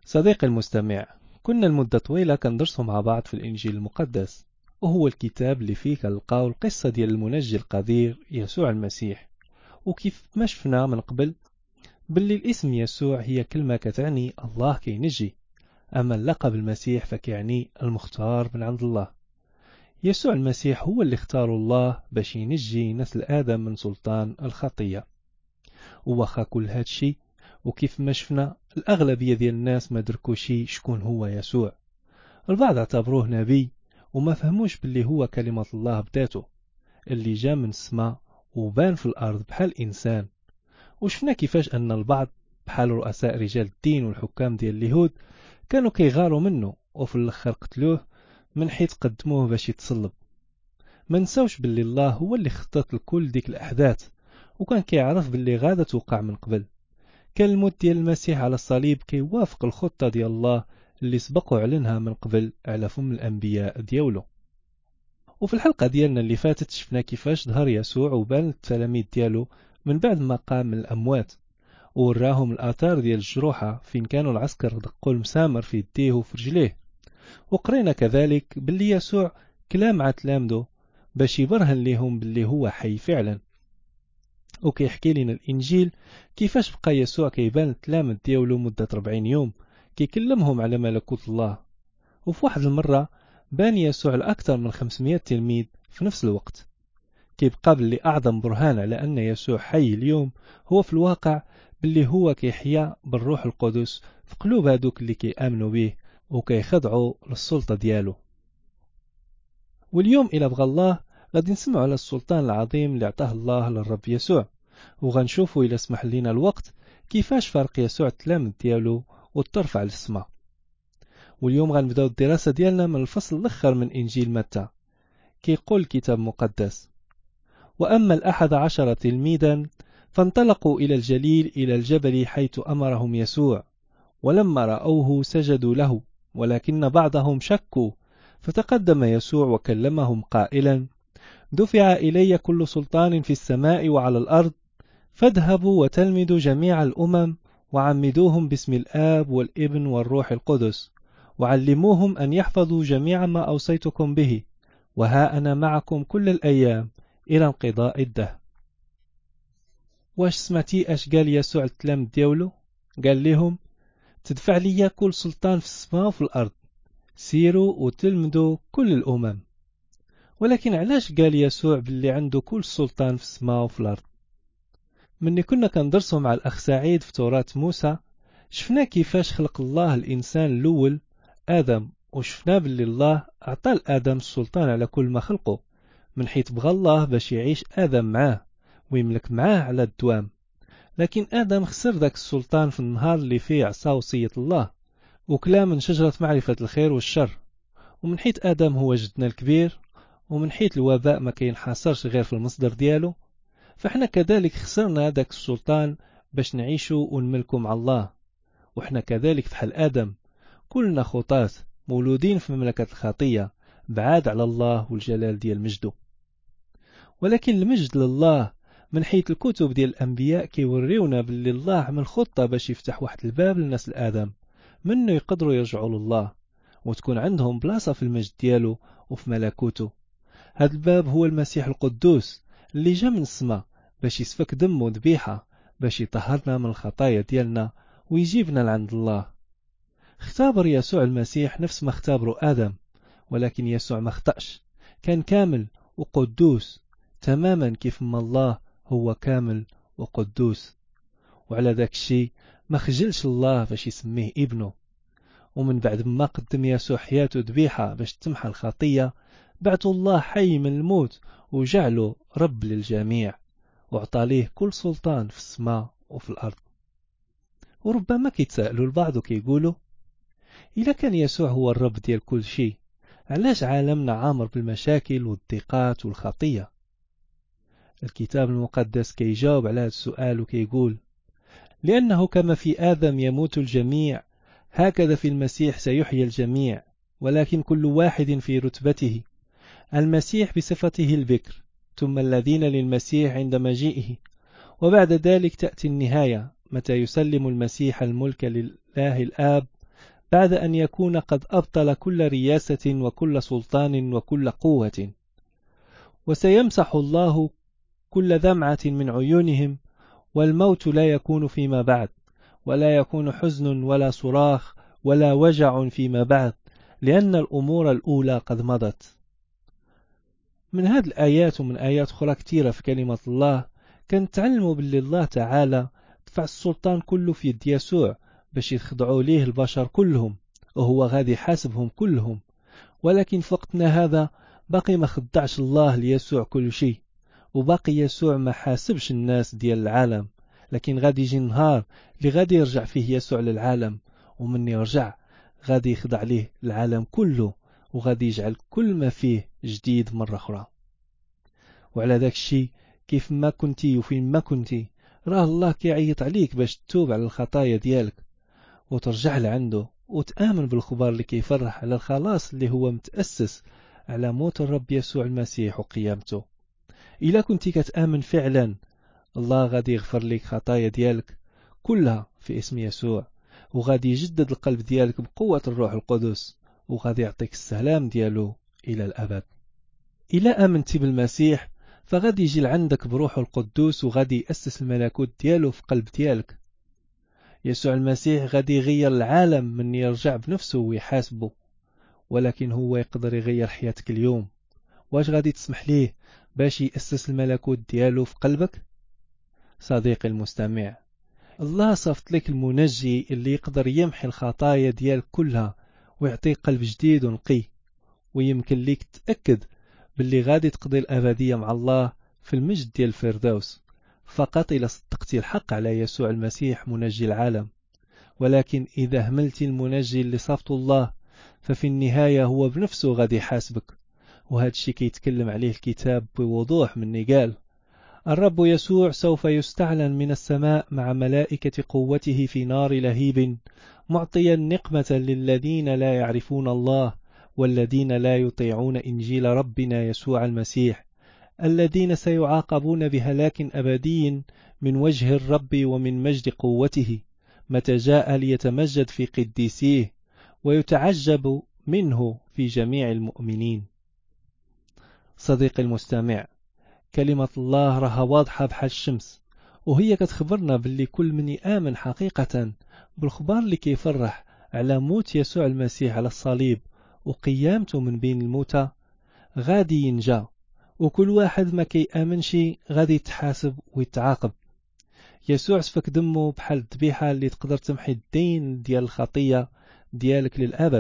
صديقي المستمع، كنا لمدة طويلة كندرسوا مع بعض في الإنجيل المقدس، وهو الكتاب اللي فيه كنلقاو القصة ديال المنجي القدير يسوع المسيح. وكيف ما شفنا من قبل باللي الاسم يسوع هي كلمة كتعني الله كينجي، أما اللقب المسيح فكيعني المختار من عند الله. يسوع المسيح هو اللي اختار الله باش ينجي نسل آدم من سلطان الخطية. وواخا كل هادشي وكيف ما شفنا الأغلبية ديال الناس ما دركوشي شكون هو يسوع. البعض اعتبروه نبي وما فهموش باللي هو كلمة الله بذاته اللي جاء من السماء وبان في الأرض بحال إنسان. وشفنا كيفاش أن البعض بحال رؤساء رجال الدين والحكام ديال اليهود كانوا كيغاروا منه، وفي الأخر قتلوه من حيث قدموه باش يتصلب. ما نساوش باللي الله هو اللي خطط لكل ديك الأحداث، وكان كيعرف باللي غادة توقع من قبل. كان الموت ديال المسيح على الصليب كيوافق الخطة ديال الله اللي سبقوا علنها من قبل على فم الأنبياء ديالو. وفي الحلقة ديالنا اللي فاتت شفنا كيفاش ظهر يسوع وبان التلاميذ ديالو من بعد ما قام من الأموات، ووراهم الآثار ديال الجروحة فين كانوا العسكر دقوا المسامر في يديه وفي رجليه. وقرينا كذلك باللي يسوع كلام مع تلامذه باش يبرهن ليهم باللي هو حي فعلا. وكيحكي لنا الإنجيل كيفاش بقى يسوع كيبان التلامذ ديالو مدة 40 يوم كيكلمهم على ملكوت الله. وفي واحد المرة بان يسوع لأكثر من 500 تلميذ في نفس الوقت. كيبقى باللي أعظم برهان على أن يسوع حي اليوم هو في الواقع باللي هو كيحيا بالروح القدس في قلوب هادوك اللي كيآمنوا به وكيخضعوا للسلطة ديالو. واليوم إلى بغى الله غادي نسمعوا على السلطان العظيم اللي عطاه الله للرب يسوع، وغنشوفوا إلى سمح لنا الوقت كيفاش فرق يسوع التلامذ ديالو وترفع للسماء. واليوم غنبداو الدراسة ديالنا من الفصل الأخر من إنجيل متى. كيقول الكتاب المقدس: وأما 11 تلميذا فانطلقوا إلى الجليل إلى الجبل حيث أمرهم يسوع، ولما رأوه سجدوا له، ولكن بعضهم شكوا. فتقدم يسوع وكلمهم قائلا: دفع إلي كل سلطان في السماء وعلى الأرض، فاذهبوا وتلمذوا جميع الأمم وعمدوهم باسم الآب والابن والروح القدس، وعلموهم أن يحفظوا جميع ما أوصيتكم به، وها أنا معكم كل الأيام إلى انقضاء الدهر. واش سمعتي اش قال يسوع التلامذ ديالو؟ قال لهم: تدفع لي كل سلطان في السماء وفي الأرض، سيروا وتلمذوا كل الأمم. ولكن علاش قال يسوع باللي عنده كل سلطان في السماء وفي الأرض؟ مني كنا كندرسوا مع الأخ سعيد في توراة موسى، شفنا كيفاش خلق الله الإنسان الأول آدم، وشفنا باللي الله أعطى لآدم السلطان على كل ما خلقه، من حيث بغى الله باش يعيش آدم معاه ويملك معاه على الدوام. لكن آدم خسر ذاك السلطان في النهار اللي فيه عصى وصية الله وكلا من شجرة معرفة الخير والشر. ومن حيث آدم هو جدنا الكبير، ومن حيث الوباء ما كينحصرش غير في المصدر ديالو، فاحنا كذلك خسرنا ذاك السلطان باش نعيشوا ونملكوا مع الله. وحنا كذلك بحال آدم كلنا خطاة مولودين في مملكة الخطية، بعاد على الله والجلال ديال مجده. ولكن المجد لله من حيث الكتب ديال الأنبياء كيوريونا باللي الله عمل خطة باش يفتح واحد الباب لنسل آدم منه يقدروا يرجعوا لله وتكون عندهم بلاصة في المجد ديالو وفي ملكوته. هذا الباب هو المسيح القدوس اللي جاء من السماء باش يسفك دمه ذبيحة باش يطهرنا من الخطايا ديالنا ويجيبنا لعند الله. اختبر يسوع المسيح نفس ما اختبروا آدم، ولكن يسوع ما اخطأش، كان كامل وقدوس تماما كيف ما الله هو كامل وقدوس. وعلى ذاك الشيء ما خجلش الله باش يسميه ابنه. ومن بعد ما قدم يسوع حياته ذبيحة باش تمحى الخطية، بعث الله حي من الموت وجعله رب للجميع، وعطى ليه كل سلطان في السماء وفي الأرض. وربما كيتسألوا البعض وكيقولوا: إذا كان يسوع هو الرب ديال كل شيء، علاش عالمنا عامر بالمشاكل والضيقات والخطية؟ الكتاب المقدس كيجاوب على هذا السؤال وكيقول: لأنه كما في آدم يموت الجميع، هكذا في المسيح سيحيي الجميع، ولكن كل واحد في رتبته. المسيح بصفته البكر، ثم الذين للمسيح عند مجيئه، وبعد ذلك تأتي النهاية متى يسلم المسيح الملك لله الآب بعد أن يكون قد أبطل كل رياسة وكل سلطان وكل قوة. وسيمسح الله كل دمعة من عيونهم، والموت لا يكون فيما بعد، ولا يكون حزن ولا صراخ ولا وجع فيما بعد، لأن الأمور الأولى قد مضت. من هذه الآيات ومن آيات أخرى كثيرة في كلمة الله كنتعلموا باللي الله تعالى دفع السلطان كله في يد يسوع باش يخضعوا ليه البشر كلهم، وهو غادي يحاسبهم كلهم. ولكن في وقتنا هذا باقي ما خدعش الله ليسوع كل شيء، وباقي يسوع ما حاسبش الناس ديال العالم، لكن غادي يجي النهار اللي غادي يرجع فيه يسوع للعالم، ومن يرجع غادي يخضع ليه العالم كله، وغادي يجعل كل ما فيه جديد مرة أخرى. وعلى ذاك الشيء كيف ما كنتي وفين ما كنتي، راه الله كيعيط عليك باش تتوب على الخطايا ديالك وترجع لعنده وتآمن بالخبر اللي كيفرح على الخلاص اللي هو متأسس على موت الرب يسوع المسيح وقيامته. إلا كنتي كتآمن فعلا، الله غادي يغفر لك خطايا ديالك كلها في اسم يسوع، وغادي يجدد القلب ديالك بقوة الروح القدس، وغادي يعطيك السلام ديالو إلى الأبد. إلا آمنتي بالمسيح فغادي يجي لعندك بروح القدوس، وغادي يأسس الملكوت ديالو في قلب ديالك. يسوع المسيح غادي يغير العالم من يرجع بنفسه ويحاسبه، ولكن هو يقدر يغير حياتك اليوم. واش غادي تسمح ليه باش يأسس الملكوت ديالو في قلبك؟ صديقي المستمع، الله صفت لك المنجي اللي يقدر يمحي الخطايا ديالك كلها ويعطيك قلب جديد ونقي، ويمكن ليك تأكد باللي غادي تقضي الأبدية مع الله في المجد ديال الفردوس، فقط إلا صدقتي الحق على يسوع المسيح منجي العالم. ولكن إذا هملتي المنجي اللي صفته الله، ففي النهاية هو بنفسه غادي يحاسبك. وهذا الشيء كيتكلم عليه الكتاب بوضوح من قال: الرب يسوع سوف يستعلن من السماء مع ملائكة قوته في نار لهيب، معطيا نقمة للذين لا يعرفون الله والذين لا يطيعون إنجيل ربنا يسوع المسيح، الذين سيعاقبون بهلاك أبدي من وجه الرب ومن مجد قوته، متى جاء ليتمجد في قديسيه ويتعجب منه في جميع المؤمنين. صديقي المستمع، كلمة الله راها واضحة بحال الشمس، وهي كتخبرنا باللي كل من يآمن حقيقة بالخبار اللي كيفرح على موت يسوع المسيح على الصليب وقيامته من بين الموتى غادي ينجا، وكل واحد ما كيآمنش غادي يتحاسب ويتعاقب. يسوع سفك دمه بحال الذبيحة اللي تقدر تمحي الدين ديال الخطية ديالك للأبد،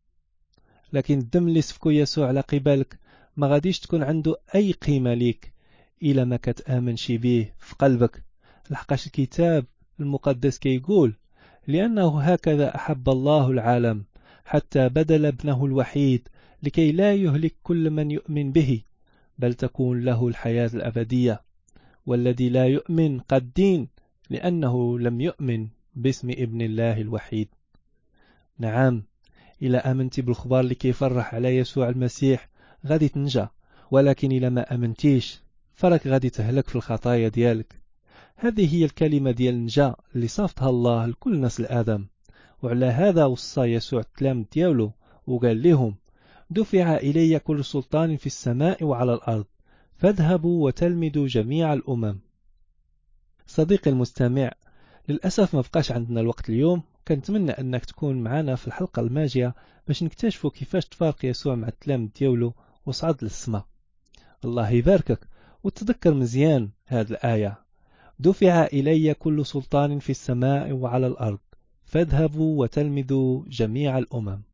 لكن الدم اللي سفكو يسوع على قبالك ما غاديش تكون عنده أي قيمة ليك إلا ما كتآمنش به في قلبك، لحقاش الكتاب المقدس كيقول: لأنه هكذا أحب الله العالم حتى بذل ابنه الوحيد لكي لا يهلك كل من يؤمن به، بل تكون له الحياة الأبدية. والذي لا يؤمن قد دين، لأنه لم يؤمن باسم ابن الله الوحيد. نعم، إلا آمنتي بالخبار اللي كيفرح على يسوع المسيح غادي تنجا، ولكن إلا ما آمنتيش فراك غادي تهلك في الخطايا ديالك. هذه هي الكلمة ديال النجاة اللي صافتها الله لكل نسل آدم، وعلى هذا وصى يسوع التلاميذ ديالو وقال لهم: دفع إلي كل سلطان في السماء وعلى الأرض، فاذهبوا وتلمذوا جميع الأمم. صديقي المستمع، للأسف ما بقاش عندنا الوقت اليوم. كنتمنى أنك تكون معنا في الحلقة الماجية باش نكتشفوا كيفاش تفارق يسوع مع التلاميذ ديالو وصعد للسماء. الله يباركك، وتذكر مزيان هذه الآية: دفع إلي كل سلطان في السماء وعلى الأرض، فاذهبوا وتلمذوا جميع الأمم.